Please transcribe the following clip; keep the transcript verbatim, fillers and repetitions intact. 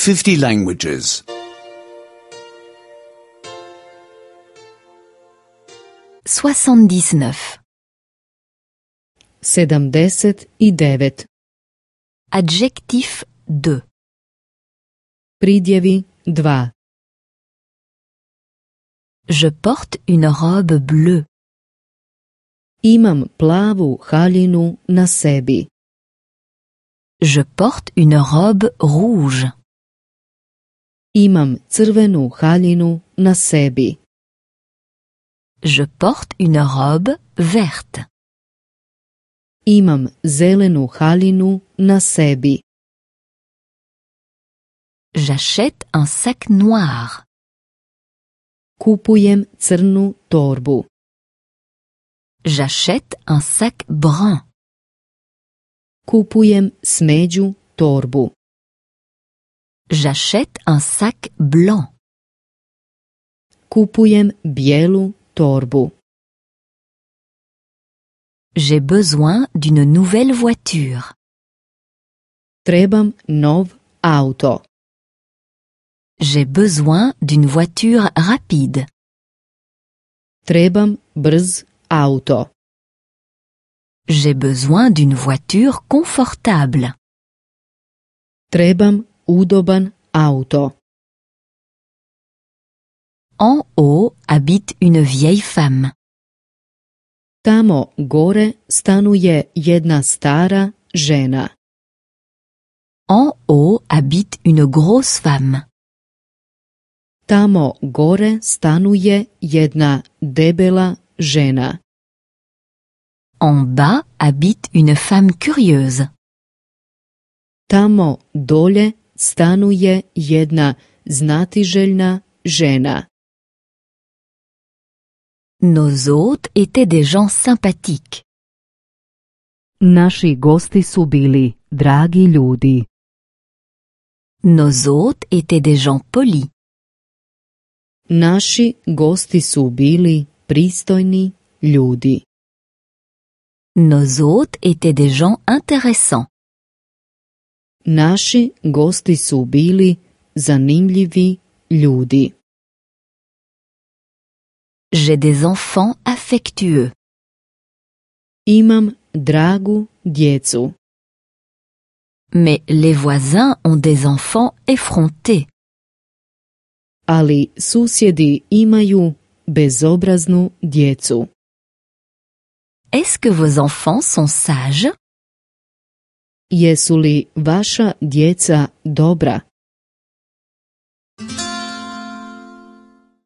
fifty languages. soixante-dix-neuf. sedamdeset i devet. Adjectif deux. Pridjevi dva. Je porte une robe bleue. Imam plavu haljinu na sebi. Je porte une robe rouge. Imam crvenu haljinu na sebi. Je porte une robe verte. Imam zelenu haljinu na sebi. J'achète un sac noir. Kupujem crnu torbu. J'achète un sac brun. Kupujem smeđu torbu. J'achète un sac blanc. Kupujem bijelu torbu. J'ai besoin d'une nouvelle voiture. Trebam nov auto. J'ai besoin d'une voiture rapide. Trebam brz auto. J'ai besoin d'une voiture confortable. Trebam udoban auto. En haut habite une vieille femme. Tamo gore stanuje jedna stara žena. En haut habite une grosse femme. Tamo gore stanuje jedna debela žena. En bas habite une femme curieuse. Tamo dolje stanuje jedna znatiželjna žena. Nos hôtes étaient des gens sympathiques. Naši gosti su bili dragi ljudi. Nos hôtes étaient des gens polis. Naši gosti su bili pristojni ljudi. Nos hôtes étaient des gens intéressants. Naši gosti su bili zanimljivi ljudi. J'ai des enfants affectueux. Imam dragu djecu. Mais les voisins ont des enfants effrontés. Ali susjedi imaju bezobraznu djecu. Est-ce que vos enfants sont sages? Jesu li vaša djeca dobra?